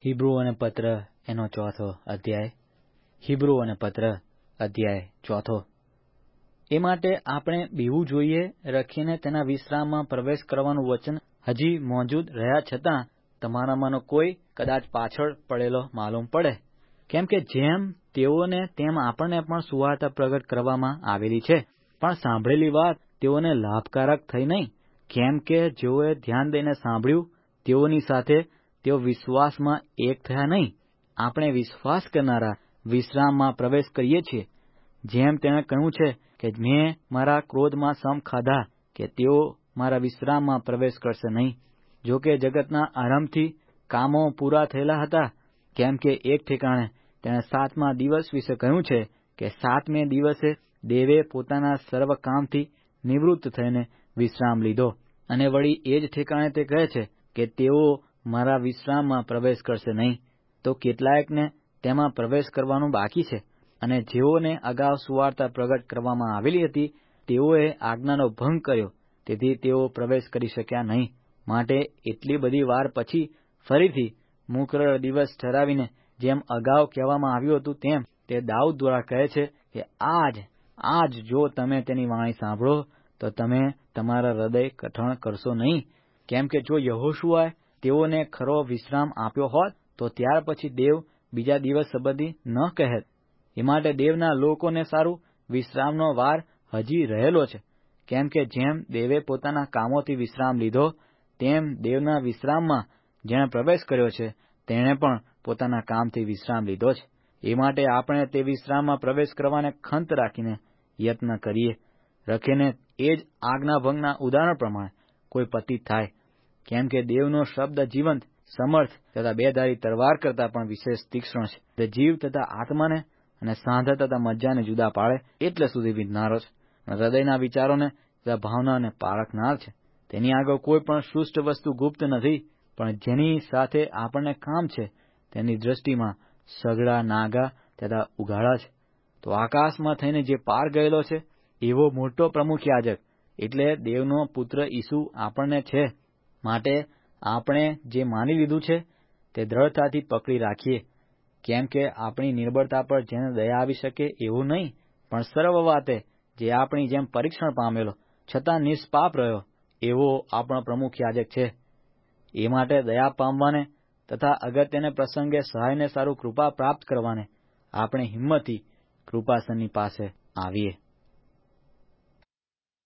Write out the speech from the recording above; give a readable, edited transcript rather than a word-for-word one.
હિબ્રુઓને પત્ર એનો 4થો અધ્યાય. હિબ્રુઓને પત્ર અધ્યાય 4. એ માટે આપણે બીવું જોઈએ, રખીને તેના વિશ્રામમાં પ્રવેશ કરવાનું વચન હજી મોજૂદ રહ્યા છતાં તમારામાંનો કોઈ કદાચ પાછળ પડેલો માલુમ પડે. કેમ કે જેમ તેઓને તેમ આપણને પણ સુવાર્તા પ્રગટ કરવામાં આવેલી છે, પણ સાંભળેલી વાત તેઓને લાભકારક થઈ નહીં. કેમ કે જેઓએ ધ્યાન દઈને સાંભળ્યું તેઓની સાથે તેઓ વિશ્વાસમાં એક થયા નહીં. આપણે વિશ્વાસ કરનારા વિશ્રામમાં પ્રવેશ કરીએ છીએ. જેમ તેણે કહ્યું છે કે મેં મારા ક્રોધમાં સમ ખાધા, કે તેઓ મારા વિશ્રામમાં પ્રવેશ કરશે નહીં. જો કે જગતના આરંભથી કામો પૂરા થયેલા હતા. કેમ કે એક ઠેકાણે તેણે 7મા દિવસ વિશે કહ્યું છે કે 7મે દિવસે દેવે પોતાના સર્વ કામથી નિવૃત્ત થઈને વિશ્રામ લીધો. અને વળી એ જ ઠેકાણે તે કહે છે કે તેઓ મારા વિશ્રામમાં પ્રવેશ કરશે નહીં. તો કેટલાયકને તેમાં પ્રવેશ કરવાનું બાકી છે. અને જેઓને અગાઉ સુવાર્તા પ્રગટ કરવામાં આવેલી હતી તેઓએ આજ્ઞાનો ભંગ કર્યો, તેથી તેઓ પ્રવેશ કરી શક્યા નહીં. માટે એટલી બધી વાર પછી ફરીથી મુકરર દિવસ ઠરાવીને, જેમ અગાઉ કહેવામાં આવ્યું હતું તેમ તે દાઉદ દ્વારા કહે છે કે આજ જો તમે તેની વાણી સાંભળો તો તમે તમારા હૃદય કઠણ કરશો નહીં. કેમ કે જો યહોશુઆએ તેઓને ખરો વિશ્રામ આપ્યો હોત તો ત્યાર પછી દેવ બીજા દિવસ સંબંધી ન કહેત. એ માટે દેવના લોકોને સારું વિશ્રામનો વાર હજી રહેલો છે. કેમ કે જેમ દેવે પોતાના કામોથી વિશ્રામ લીધો, તેમ દેવના વિશ્રામમાં જેણે પ્રવેશ કર્યો છે તેણે પણ પોતાના કામથી વિશ્રામ લીધો છે. એ માટે આપણે તે વિશ્રામમાં પ્રવેશ કરવાને ખંત રાખીને યત્ન કરીએ. રખીને એ જ આજ્ઞાભંગના ઉદાહરણ પ્રમાણે કોઈ પતિત થાય. કેમ કે દેવનો શબ્દ જીવંત, સમર્થ તથા બેધારી તલવાર કરતાં પણ વિશેષ તીક્ષ્ણ છે. તે જીવ તથા આત્માને અને સાંધા તથા મજ્જાને જુદા પાડે એટલે સુધી વિંધનારો છે, અને હૃદયના વિચારોને તથા ભાવનાને પારખનાર છે. તેની આગળ કોઈ પણ શુષ્ટ વસ્તુ ગુપ્ત નથી, પણ જેની સાથે આપણને કામ છે તેની દ્રષ્ટિમાં સઘળા નાગા તથા ઉઘાડા છે. તો આકાશમાં થઈને જે પાર ગયેલો છે એવો મોટો પ્રમુખ યાજક એટલે દેવનો પુત્ર ઈસુ આપણને છે. માટે આપણે જે માની લીધું છે તે દ્રઢતાથી પકડી રાખીએ. કેમ કે આપણી નિર્બળતા પર જેને દયા આવી શકે એવું નહીં, પણ સર્વ વાતે જે આપણી જેમ પરીક્ષણ પામેલો છતાં નિષ્પાપ રહ્યો એવો આપણો પ્રમુખ યાજક છે. એ માટે દયા પામવાને તથા અગત્યને પ્રસંગે સહાયને સારું કૃપા પ્રાપ્ત કરવાને આપણે હિંમતથી કૃપાસનની પાસે આવીએ.